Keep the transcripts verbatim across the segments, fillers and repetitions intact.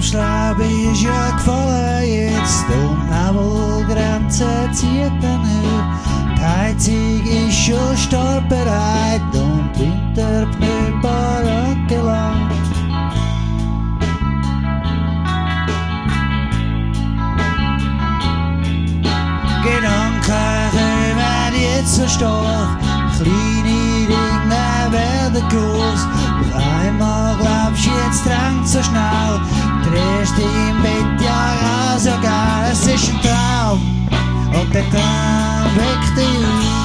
Herbstlaub ist ja gefallen jetzt und Nebelgrenze zieht dann höher. Die Heizung ist schon startbereit und die Winterpneu parat gelangt. Gedanken kommen jetzt so stark, kleine Dinge werden groß. Auf einmal glaubst du, jetzt drängt so schnell, drehst dich im Bett ja auch so geil. Es ist ein Traum und der Traum weckt dich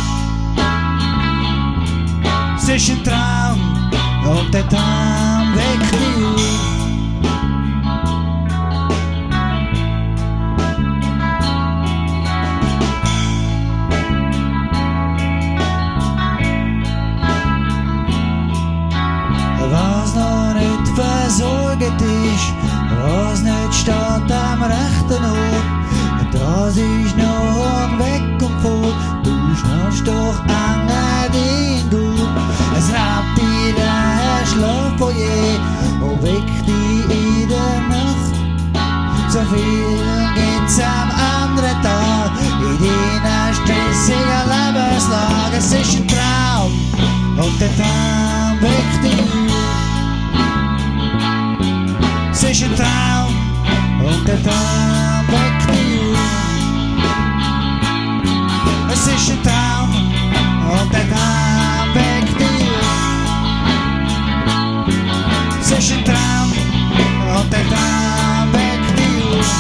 auf. Es ist ein Traum und der Traum weckt dich auf. Was noch nicht versorgt ist, was nicht steht am rechten Ort, das ist noch weg und fort. Du schnallst doch enge dein Gut. Es raubt dir den Schlaf von je und weckt dich in der Nacht. So viel gibt's am anderen Tag in deiner stressigen Lebenslage. Es ist ein Traum und der Traum weckt dich auf. Es ist ein Traum und der Traum weckt dich auf. Es ist ein Traum und der Traum weckt dich auf. Es ist ein Traum und der Traum weckt dich auf.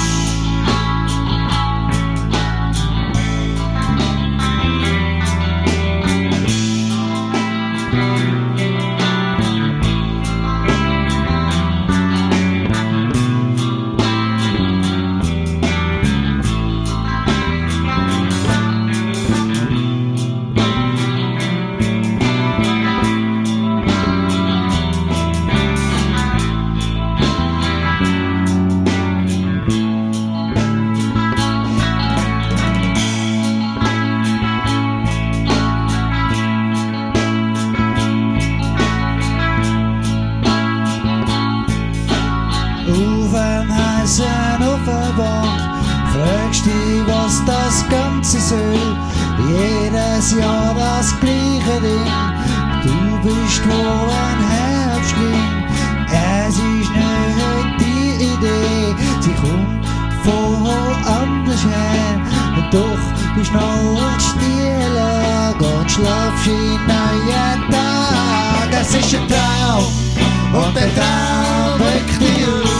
Auf dem heißen Ofenbank fragst dich, was das Ganze soll. Jedes Jahr das gleiche Ding. Du bist wohl ein Herbstling. Es ist nicht die Idee, sie kommt von woanders her. Doch du schnallst die Lage und schlafst in neuen Tag. Es ist ein Traum und der Traum weckt dich auf.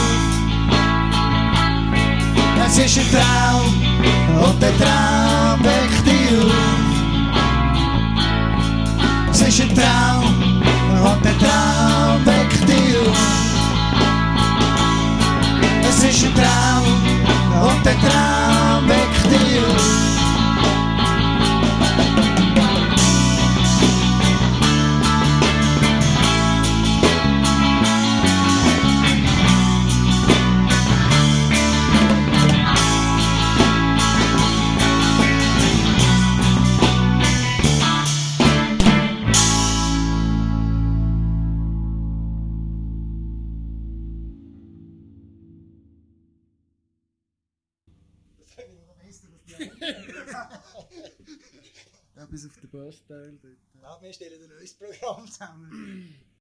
Es ist ein Traum und der Traum weckt dich auf. Es ist ein Traum und der Traum weckt dich auf. Es ist ein Traum und der Traum weckt dich auf. Ja, bis auf den Bassteil dort. Ja, wir stellen ein neues Programm zusammen.